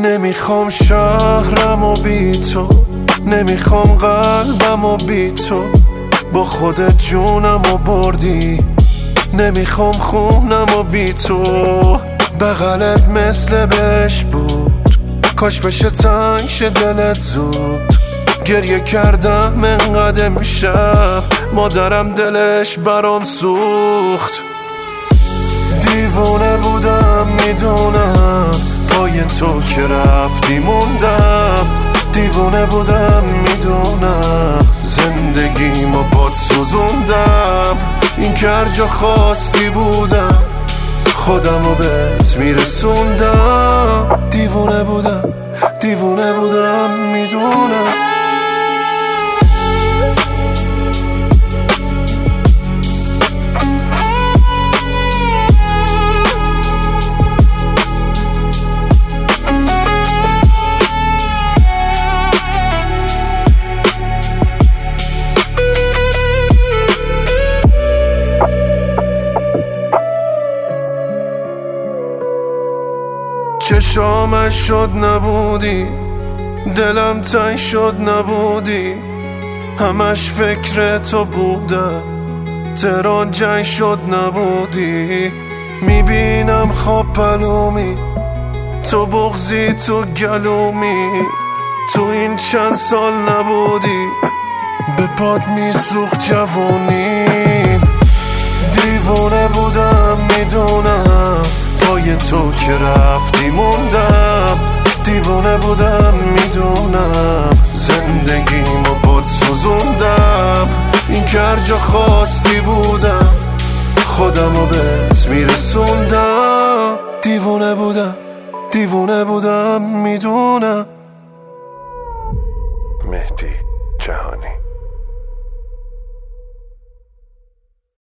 نمیخوام شهرم و بی تو، نمیخوام قلبم و بی تو، با خودت جونم و بردی. نمیخوام خونم و بی تو، بغلت مثل بهش بود، کاش بشه تنگ شه دلت زود. گریه کردم انقدر امشب، مادرم دلش برام سوخت. دیوونه بودم میدونم، پای تو که رفتی موندم. دیوونه بودم میدونم، زندگیمو باد سوزوندم. این که هر جا خواستی بودم، خودمو بهت میرسوندم. دیوونه بودم، دیوونه بودم میدونم. چشامش شد نبودی، دلم تنگ شد نبودی، همش فکر تو بودم، تهران جنگ شد نبودی. میبینم خواب پلومی، تو بغضی تو گلومی، تو این چند سال نبودی، به پاد میسوخت جوونیم. دیوونه بودم میدونم، پای تو که رفتی موندم. دیوونه بودم میدونم، زندگیمو باد سوزوندم. این که هر جا خواستی بودم، خودمو بهت میرسوندم. دیوونه بودم، دیوونه بودم میدونم.